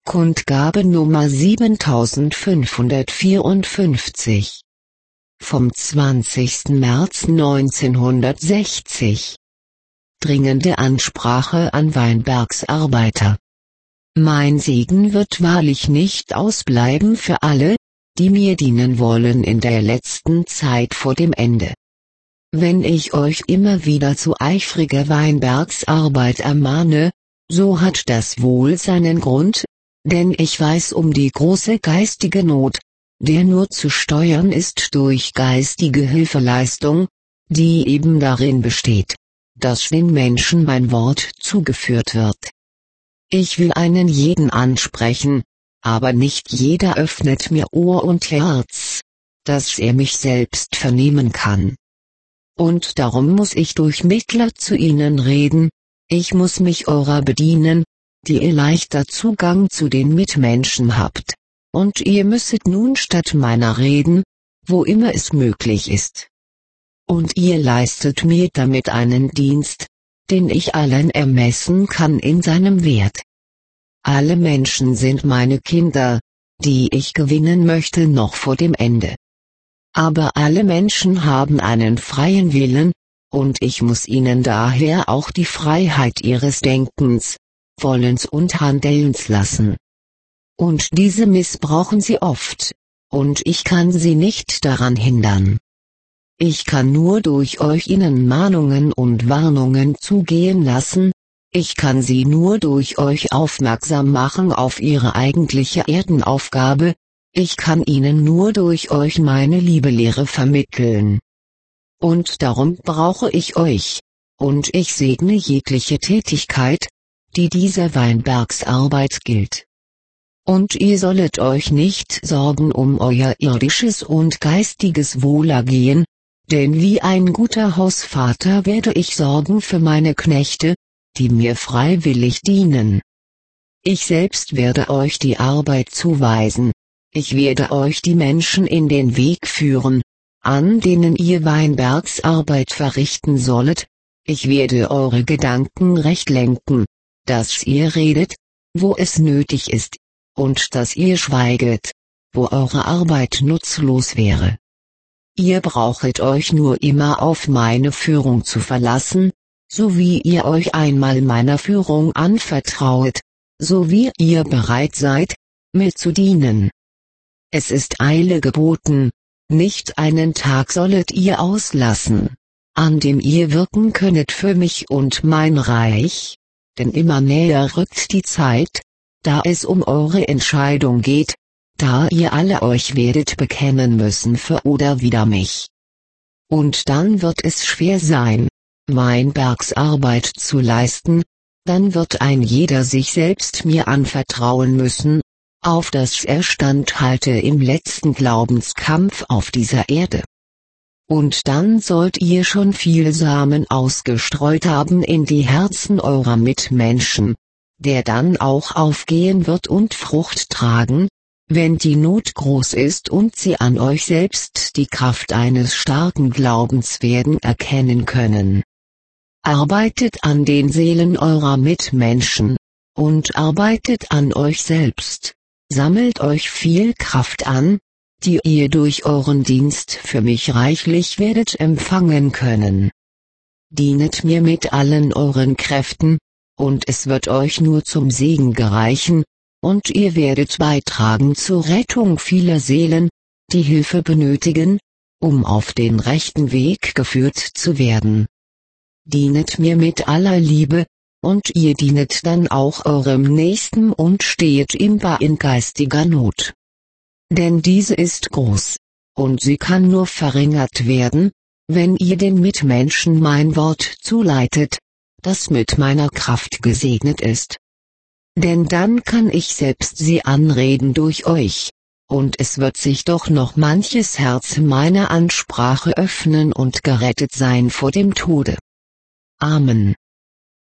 Kundgabe Nummer 7554 vom 20. März 1960. Dringende Ansprache an Weinbergs Arbeiter. Mein Segen wird wahrlich nicht ausbleiben für alle, die mir dienen wollen in der letzten Zeit vor dem Ende. Wenn ich euch immer wieder zu eifriger Weinbergsarbeit ermahne, so hat das wohl seinen Grund, denn ich weiß um die große geistige Not, der nur zu steuern ist durch geistige Hilfeleistung, die eben darin besteht, dass den Menschen mein Wort zugeführt wird. Ich will einen jeden ansprechen, aber nicht jeder öffnet mir Ohr und Herz, dass er mich selbst vernehmen kann. Und darum muss ich durch Mittler zu ihnen reden, ich muss mich eurer bedienen, die ihr leichter Zugang zu den Mitmenschen habt, und ihr müsset nun statt meiner reden, wo immer es möglich ist. Und ihr leistet mir damit einen Dienst, den ich allen ermessen kann in seinem Wert. Alle Menschen sind meine Kinder, die ich gewinnen möchte noch vor dem Ende. Aber alle Menschen haben einen freien Willen, und ich muss ihnen daher auch die Freiheit ihres Denkens, Wollens und Handelns lassen. Und diese missbrauchen sie oft, und ich kann sie nicht daran hindern. Ich kann nur durch euch ihnen Mahnungen und Warnungen zugehen lassen, ich kann sie nur durch euch aufmerksam machen auf ihre eigentliche Erdenaufgabe, ich kann ihnen nur durch euch meine Liebelehre vermitteln. Und darum brauche ich euch, und ich segne jegliche Tätigkeit, die dieser Weinbergsarbeit gilt. Und ihr sollet euch nicht sorgen um euer irdisches und geistiges Wohlergehen, denn wie ein guter Hausvater werde ich sorgen für meine Knechte, die mir freiwillig dienen. Ich selbst werde euch die Arbeit zuweisen, ich werde euch die Menschen in den Weg führen, an denen ihr Weinbergsarbeit verrichten sollet, ich werde eure Gedanken recht lenken, dass ihr redet, wo es nötig ist, und dass ihr schweiget, wo eure Arbeit nutzlos wäre. Ihr brauchet euch nur immer auf meine Führung zu verlassen, so wie ihr euch einmal meiner Führung anvertrauet, so wie ihr bereit seid, mir zu dienen. Es ist Eile geboten, nicht einen Tag sollet ihr auslassen, an dem ihr wirken könnet für mich und mein Reich, denn immer näher rückt die Zeit, da es um eure Entscheidung geht, da ihr alle euch werdet bekennen müssen für oder wider mich. Und dann wird es schwer sein, Weinbergsarbeit zu leisten, dann wird ein jeder sich selbst mir anvertrauen müssen, auf das er standhalte im letzten Glaubenskampf auf dieser Erde. Und dann sollt ihr schon viel Samen ausgestreut haben in die Herzen eurer Mitmenschen, der dann auch aufgehen wird und Frucht tragen, wenn die Not groß ist und sie an euch selbst die Kraft eines starken Glaubens werden erkennen können. Arbeitet an den Seelen eurer Mitmenschen, und arbeitet an euch selbst, sammelt euch viel Kraft an, die ihr durch euren Dienst für mich reichlich werdet empfangen können. Dienet mir mit allen euren Kräften, und es wird euch nur zum Segen gereichen, und ihr werdet beitragen zur Rettung vieler Seelen, die Hilfe benötigen, um auf den rechten Weg geführt zu werden. Dienet mir mit aller Liebe, und ihr dienet dann auch eurem Nächsten und stehet ihm bei in geistiger Not. Denn diese ist groß, und sie kann nur verringert werden, wenn ihr den Mitmenschen mein Wort zuleitet, das mit meiner Kraft gesegnet ist. Denn dann kann ich selbst sie anreden durch euch, und es wird sich doch noch manches Herz meiner Ansprache öffnen und gerettet sein vor dem Tode. Amen.